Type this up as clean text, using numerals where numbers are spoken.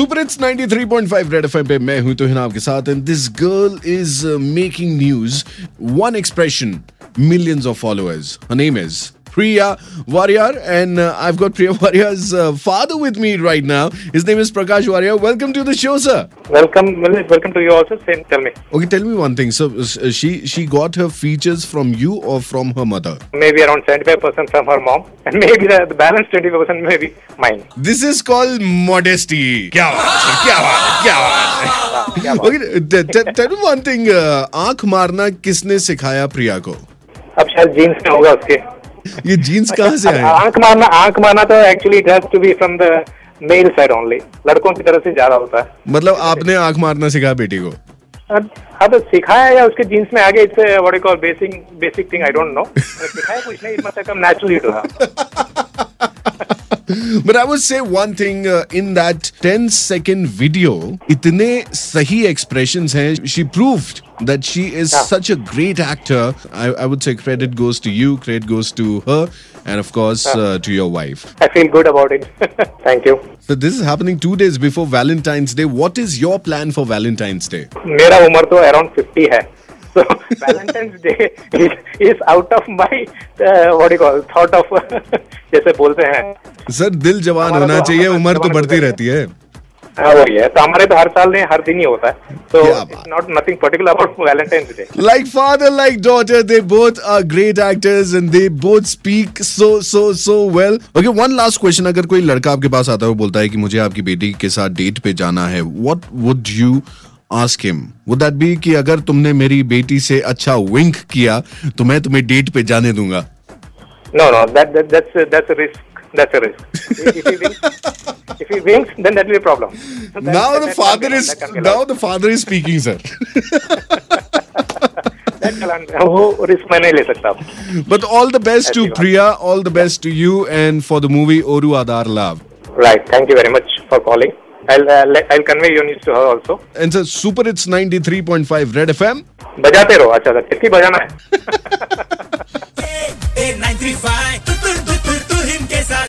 Super hits 93.5 red FM पे मैं हूं तोहिन आपके साथ and this girl is making news. One expression, millions of followers. Her name is Priya Warrior, and I've got Priya Warrior's father with me right now. His name is Prakash Warrior. Welcome to the show, sir. Welcome to you also. Tell me. Okay, tell me one thing. So, she got her features from you or from her mother? Maybe around 75% from her mom, and maybe the balance 25% maybe mine. This is called modesty. क्या बात है. Okay, tell me one thing. आँख मारना किसने सिखाया प्रिया को? अब शायद जीन्स में होगा उसके. ये जीन्स कहाँ से आया? आँख मारना तो actually it has to be from the male side only. लड़कों की तरफ से ज्यादा होता है. मतलब आपने आँख मारना सिखाया बेटी को? अब सिखाया या उसके जीन्स में आगे it's what you call basic thing. I don't know. सिखाया कुछ नहीं. It must have come naturally to her. But I would say one thing, in that 10-second video, इतने सही expressions हैं. She proved that she is such a great actor. I would say credit goes to you, credit goes to her, and of course to your wife. I feel good about it. Thank you. So this is happening 2 days before Valentine's Day. What is your plan for Valentine's Day? मेरा उम्र तो around 50 है. So Valentine's Day is out of my what do you call thought of जैसे बोलते हैं. Sir दिल जवान होना चाहिए, उम्र तो बढ़ती रहती है. वही है. तो हमारे तो हर साल नहीं, हर दिन ही होता है. So it's not nothing particular about Valentine's Day. Like father, like daughter, they both are great actors and they both speak so well. Okay, one last question. अगर कोई लड़का आपके पास आता है वो बोलता है कि मुझे आपकी बेटी के साथ डेट पे जाना है, what would you ask him? Would that be कि अगर तुमने मेरी बेटी से अच्छा विंक किया तो मैं तुम्हें डेट पे जाने दूंगा? No, that's a risk. That's a risk. If he winks, then that will be a problem. Now the father is speaking, sir. वो रिस्क मैं नहीं ले सकता. But all the best to Priya, all the best to you, and for the movie Oru Aadhar Love. Right. Thank you very much for calling. I'll convey your news to her also. And sir, Super Hits 93.5 Red FM. बजाते रहो. अच्छा, किसकी बजाना है? 93.5